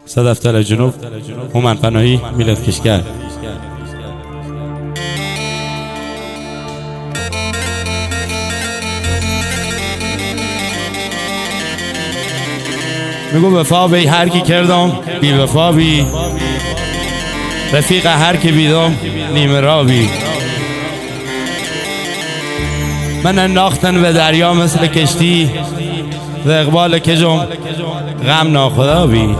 صدفتر جنوب هومن پناهی میلاد کشگر. میگو وفا بی هر کی کردم بی وفا بی، رفیق هر کی بیدم نیمه را بی. من انداختن به دریا مثل کشتی، و اقبال کجم غم ناخدا بی،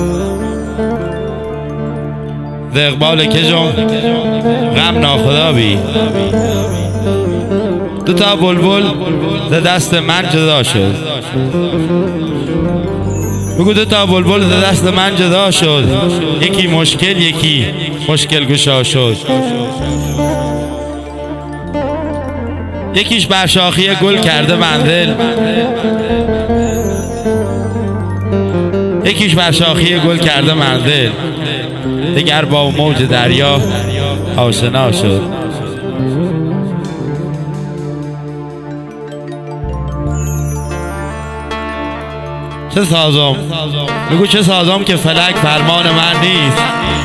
و اقبال کجم غم ناخدا بی. دو تا بلبل ز دست من جدا شد، بگو دو تا بلبل ز دست من جدا شد، یکی مشکل یکی مشکل گشا شد. یکیش بر شاخی گل کرده منزل، یکیش بر شاخی گل کرده منزل، دیگر با موج دریا آشنا شد. چه سازم؟ بگو چه سازم که فلک فرمان من نیست،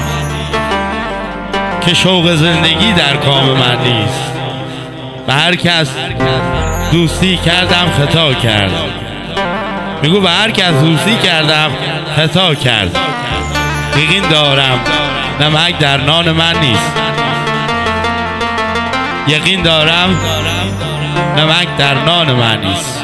که شوق زندگی در کام من نیست. به هر کس دوستی کردم خطا کرد، میگو به هر کس دوستی کردم خطا کرد. یقین دارم نمک در نان من نیست، یقین دارم نمک در نان من نیست.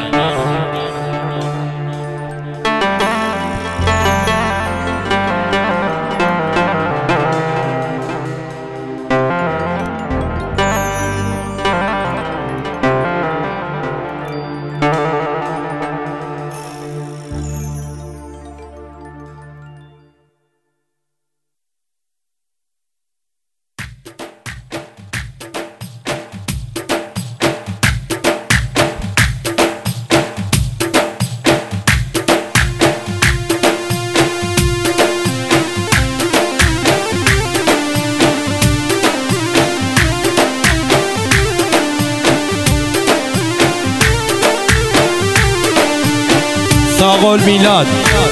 ساقل میلاد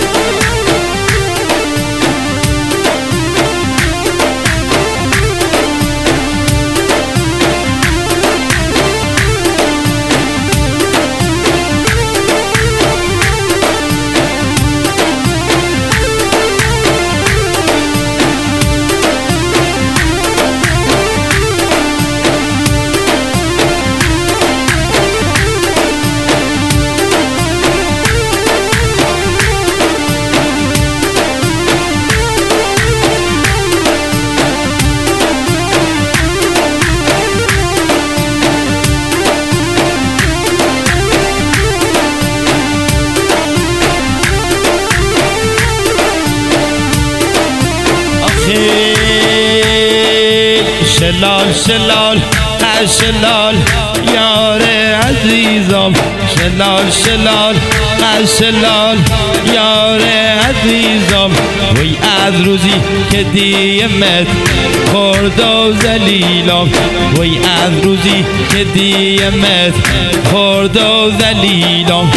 شلال شلال شلال یار عزیزم، شلال شلال شلال یار عزیزم. وی از روزی که دیمت خورد و ذلیلم، وی از روزی که دیمت خورد و ذلیلم.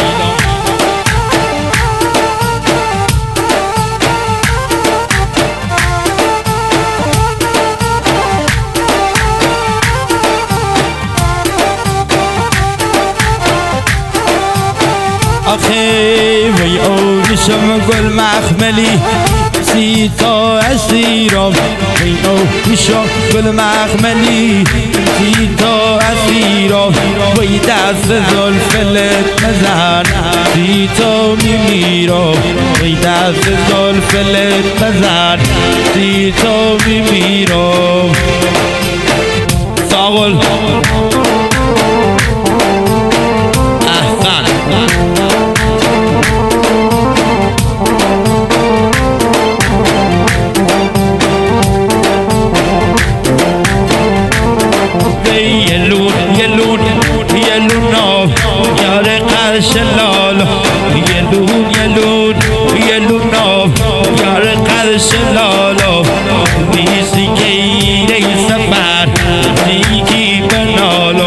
آخه وی اوریشم گل مخملی سی تا اسیرم، وی اوریشم گل مخملی سی تا اسیرم. وی دست زلفلت نزن سی تا میمیرم، وی دست زلفلت نزن سی تا میمیرم. ساقل شلال یلون یلون یلون یار قد شلال. بیسی که ای سفر دیگی بنالو،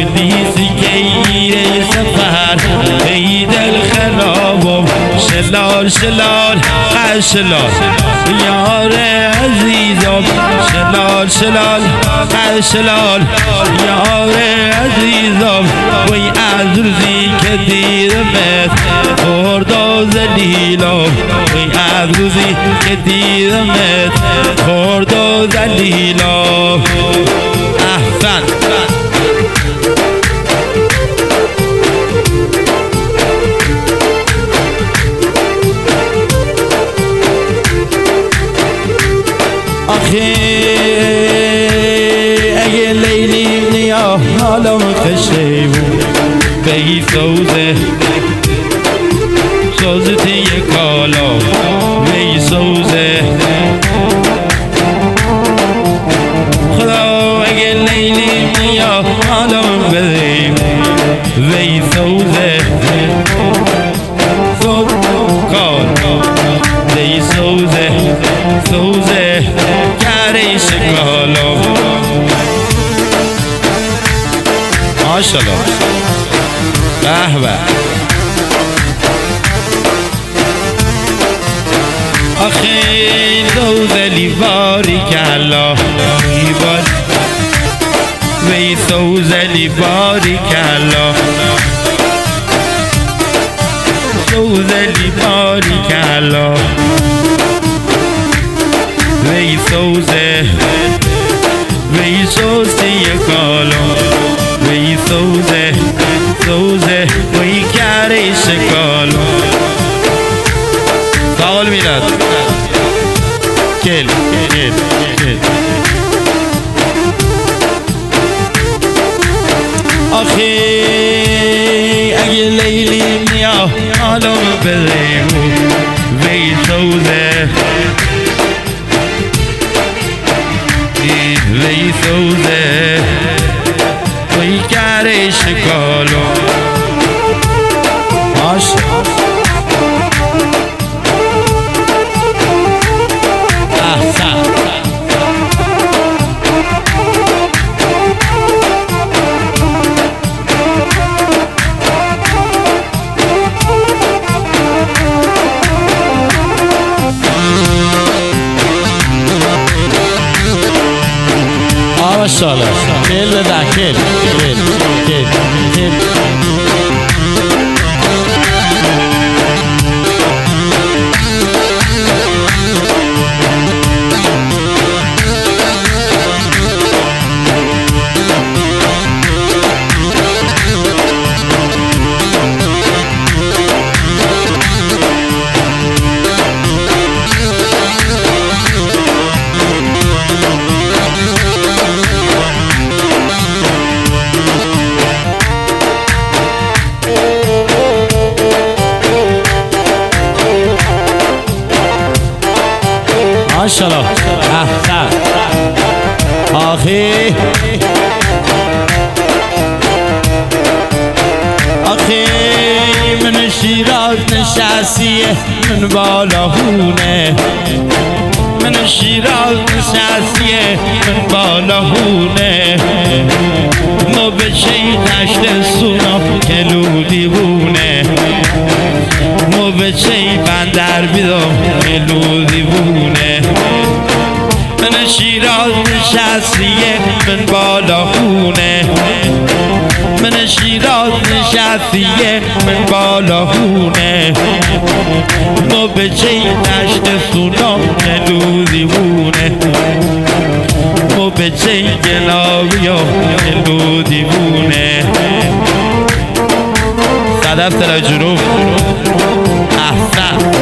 بیسی که ای سفر ای دل خرابم. شلال شلال شلال شلال یار عزیزم شلال شلال شلال یار عزیزم وی از روزی که دیدمت خورد و ذلیلم وی از روزی که دیدمت خورد و ذلیلم احسن آخه اگه لیلی نیا حالم خشیبون بگی سوزه تیه کالا بگی سوزه خدا اگه لیلی نیا حالم بگی بگی سوزه کالا بگی سوزه کاری شکالا ماشالله به به آخه سوزلی باری کلا وی سوزلی باری کلا سوزلی باری کلا وی سوزه کالا وی سوزه وی کاری شکالا سوال میداد کل آخی اگه لیلی نیا حالم بزیمو وی سوزه وی سوزه وی کاری شکالو احسن ماشاءالله کل بده کل ماشاءالله احسن آخی من شیراز نشستیه من بالاهونه من شیراز نشستیه من بالاهونه ما به چی دشت سونا کلو دیوونه ما به چی بندر بیدم کلو دیوونه من شیراز نشستیه من بالاهونه من شیراز نشستیه من بالاهونه ما به چی دشت سونا کلو دیوونه ما به چی گلاوی و کلو دیوونه صدف تلا جنوب احسن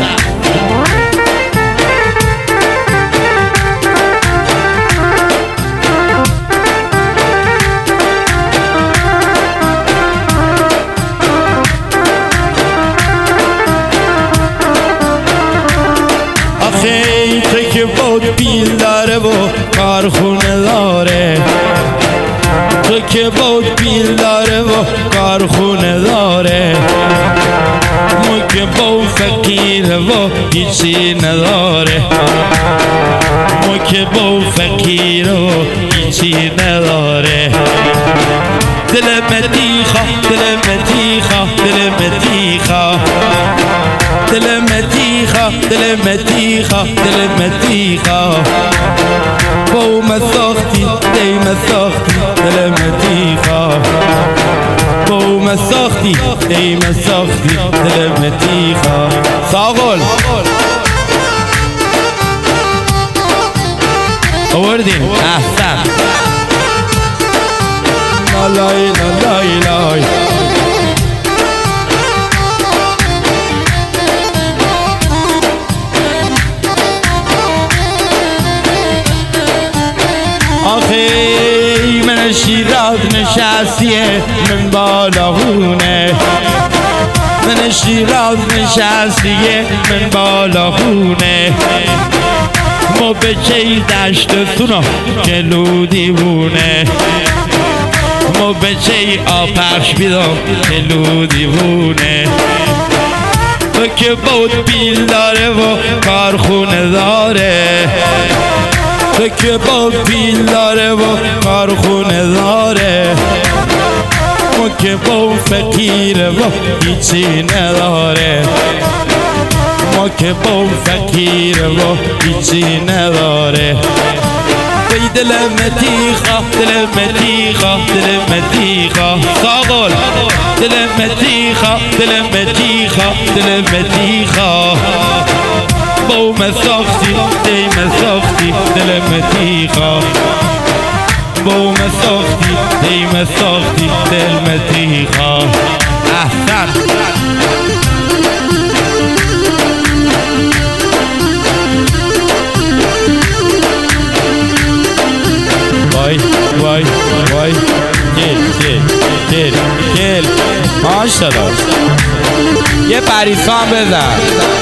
تو که بود بیل داره و کارخونه داره تو که بود بیل داره و کارخونه داره ما که بود فقیره و هیچی نداره ما که بود فقیره و هیچی نداره دل مدیخا دل مدیخا دل مدیخا دل مدیخا متیخا دل متیخا دل متیخا با مساختی دی مساختی دل متیخا با مساختی دی مساختی دل متیخا ساقل آوردین احسن لای لای لای آخه من شیراز نشستیه من بالاخونه من شیراز نشستیه من بالاخونه ما به چی دشتتونا جلو دیوونه ما به چی آپرش بیدم جلو دیوونه تو که بود بیل داره و کارخونه داره تو که بود بیل داره و کارخونه داره ما که بود فقیره و هیچی نداره ما که با فقیره و هیچی نداره وی دل متیخا دل متیخا دل متیخا ساقل دل متیخا دل متیخا دل متیخا با مساختی دی مساختی دل متیخا با مساختی دی مساختی دل متیخا احسن وای وای وای گل ماشاءالله یه پریسان بزن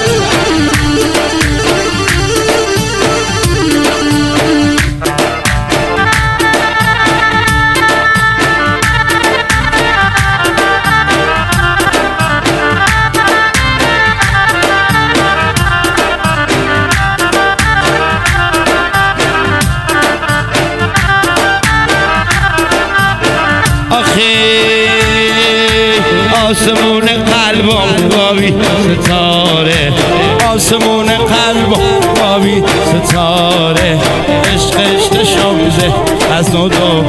آسمون قلبم بابی ستاره آسمون قلبم بابی ستاره عشق شمزه از نو دو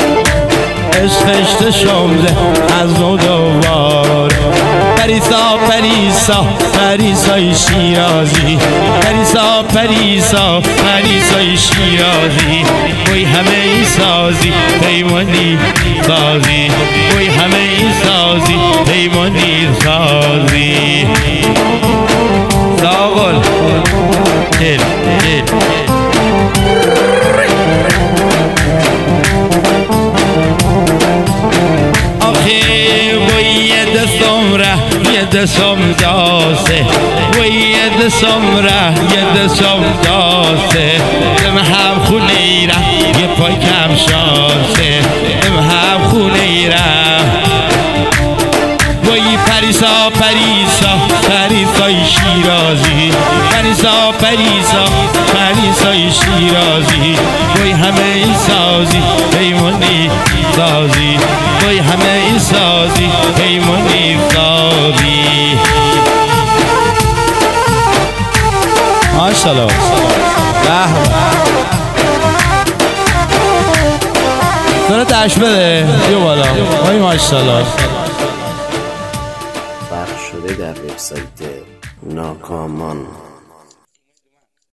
عشق شمزه از نو دوباره پریسا پریسا پریسای شیرازی پریسا پریسا پریسای شیرازی وی همه ای سازی پیمانی سازی وی همه ای سازی پیمانی سازی ساقل دل یه دستم داسته و یه دستم ره یه دستم داسته ام هم خونه ایرم یه پای کم شاسته ام هم خونه ایرم وی پریسا پریسا پریسای شیرازی پریسا پریسا پریسای شیرازی وی همه ای سازی پیمانی سازی وی همه ای سازی پیمانی سازی ماشاءالله داره دشت بده بیا بالا وای ماشاءالله پخش شده در وبسایت ناکامان.